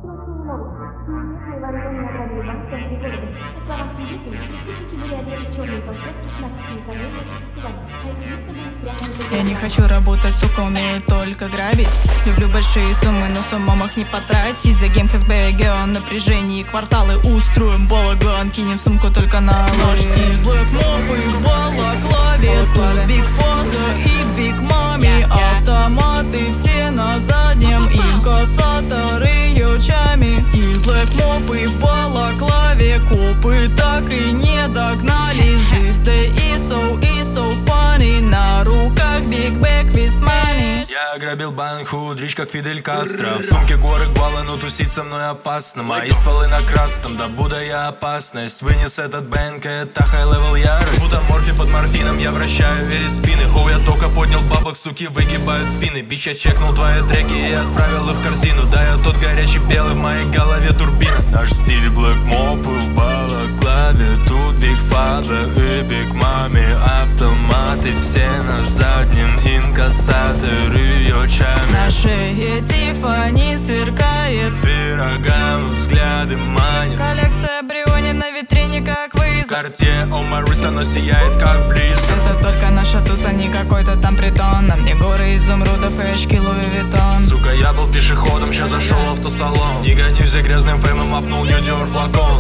Срочные новости. Неизвестные вооруженные ограбили банк в центре города. По словам свидетелей, преступники были одеты в черные толстовки с надписью «Королева» и «Фестиваль», а их лица были спрятаны под Я не хочу работать, сука, умею только грабить. Люблю большие суммы, но с умом их не потратить. Из-за гейм ХСБ, напряжение, кварталы устроим балаган. Кинем сумку только на наш стиль блэк мопы в балаклаве. Тут биг фаза и биг мами. Автоматы все на заднем, инкассаторы ючами. Стиль блэк мопы в балаклаве. Копы так и не догнали. This day is so funny. На руках big bag with money. Я ограбил банк, худрич как Фидель Кастро. В сумке горы баллы, но тусить со мной опасно. Мои стволы на красном, да буду я опасность. Вынес этот бэнк, это high-level ярость. Будто морфи под морфином, я вращаю спины. Хоу, я только поднял бабок, суки выгибают спины. Бич, я чекнул твои треки и отправил их в корзину. Да, я тот горячий белый, в моей голове турбина. Наш стиль блэк мопы в балаклаве. Тут биг фадер и биг мами. Автоматы все на заднем, инкассаторы ючами. На шее Тиффани сверкает, Пирогам взгляды манят. коллекция Бриони на витрине как вызов. Карте Омарис, оно сияет как близ. Это только наша туса, не какой-то там притон. На мне горы изумрудов и очки Луи Виттон. Сука, я был пешеходом, ща зашел в автосалон. Не гонюсь за грязным фэмом, апнул Нью-Диор флакон.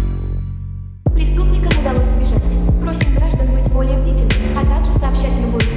Преступникам удалось сбежать. Просим граждан быть более бдительными, а также сообщать любую